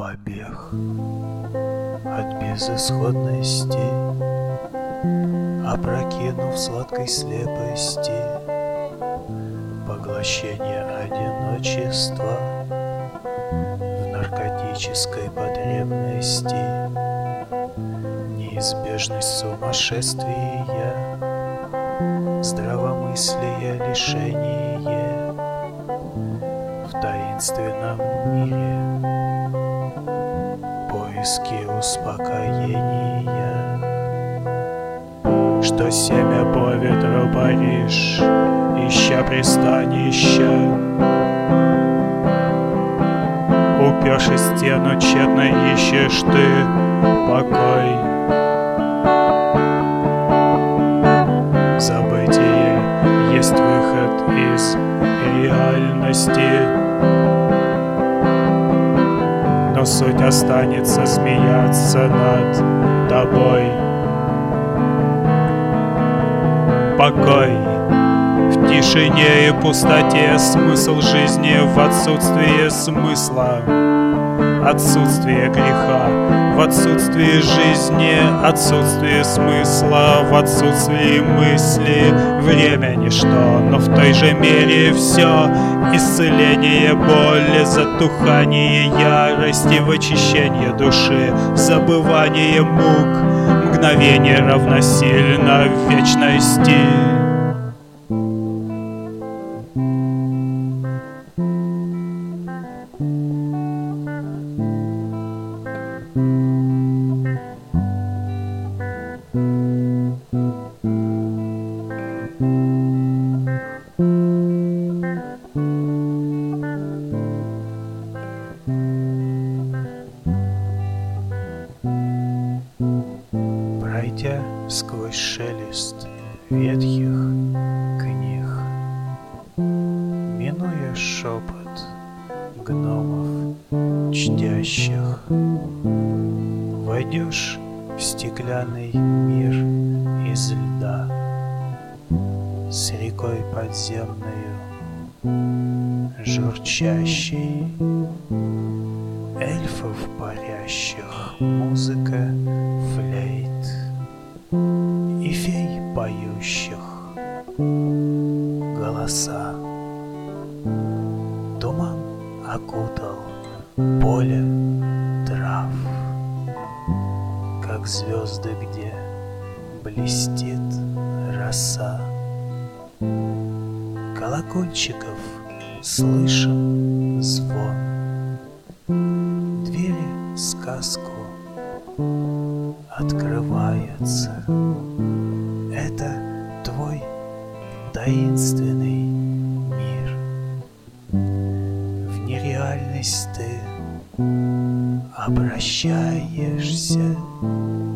Побег от безысходности, опрокинув сладкой слепости, поглощение одиночества в наркотической потребности, неизбежность сумасшествия, здравомыслие лишение в таинственном мире, поиски успокоения, что семя по ветру паришь, ища пристанища. Упершись в стену, тщетно ищешь ты покой. Забытие есть выход из реальности, но суть останется смеяться над тобой. Покой в тишине и пустоте, смысл жизни в отсутствии смысла, отсутствие греха в отсутствии жизни, отсутствие смысла в отсутствии мысли. Время ничто, но в той же мере все. Исцеление боли, затухание ярости, в очищение души, забывание мук, мгновение равносильно вечности. Пройдя сквозь шелест ветхих книг, минуя шепот гномов чтящих, войдешь в стеклянный мир из льда с рекой подземною журчащей, эльфов парящих музыка флейт и фей поющих голоса. Туман окутал поле трав, как звезды, где блестит роса. Колокольчиков слышен звон, двери сказку открываются. Это твой таинственный мир. В нереальность ты обращаешься.